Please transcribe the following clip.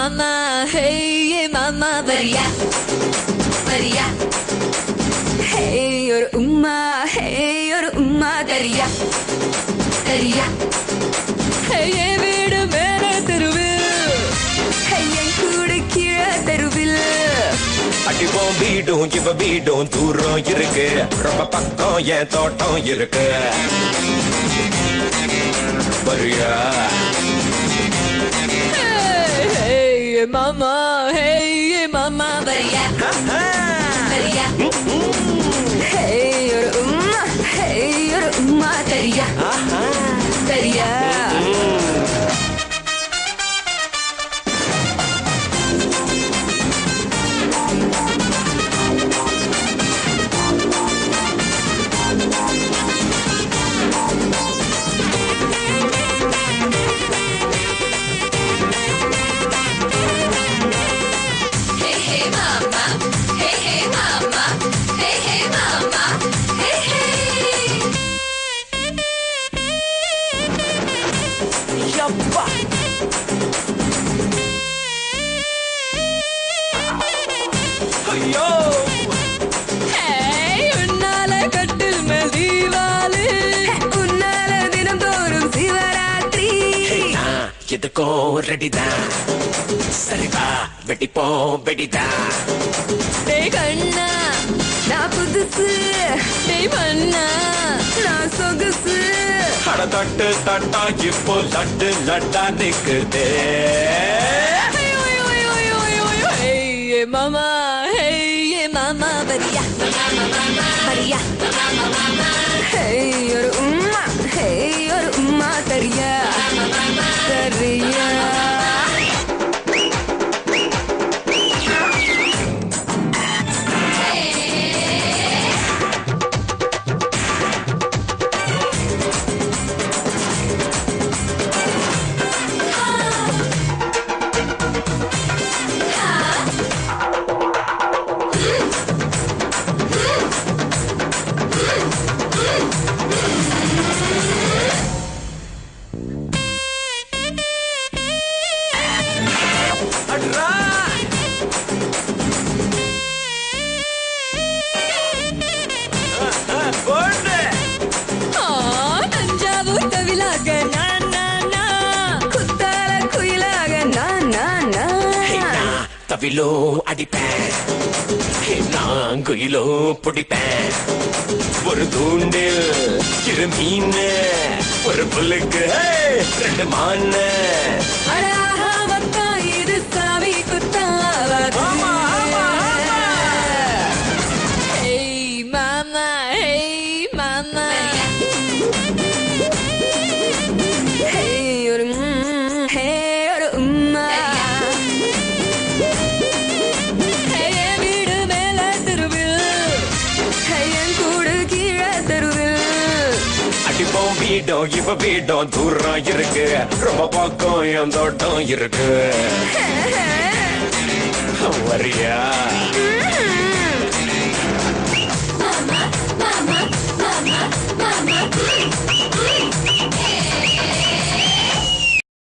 mama, hey mama, varia, varia. Hey or umma, daria, daria. Hey veedu mera teruvil, hey en kudu kira teruvil. அடிப்போம் வீடும் இவ வீடும் தூரம் இருக்கு ரொம்ப பக்கம் என் தோட்டம் இருக்கு வரியா Hey mama, varia, varia. Hey or umma, daria, daria. எதுக்கும் ரெடிதான் சரிவா வெடிப்போம் வெடிதான் டேய் கண்ணா நான் புதுசு டேய் மண்ணா நான் சொகுசு அட தட்டு தட்டா இப்போ laddu லட்டா நிக்குதே Hey mama, varia, varia. Hey or umma, daria, daria. தவிலோ அடிப்பேன் நான் குயிலோ பிடிப்பேன் ஒரு தூண்டில் இரு மீன் ஒரு புல்லுக்கு ரெண்டு மான் இது சாமி குத்தாவாது Hey mama, hey or umma. அடிப்போம் வீடும் இவ வீடும் தூரம் இருக்கு ரொம்ப பக்கம் என் தோட்டம் இருக்கு வரியா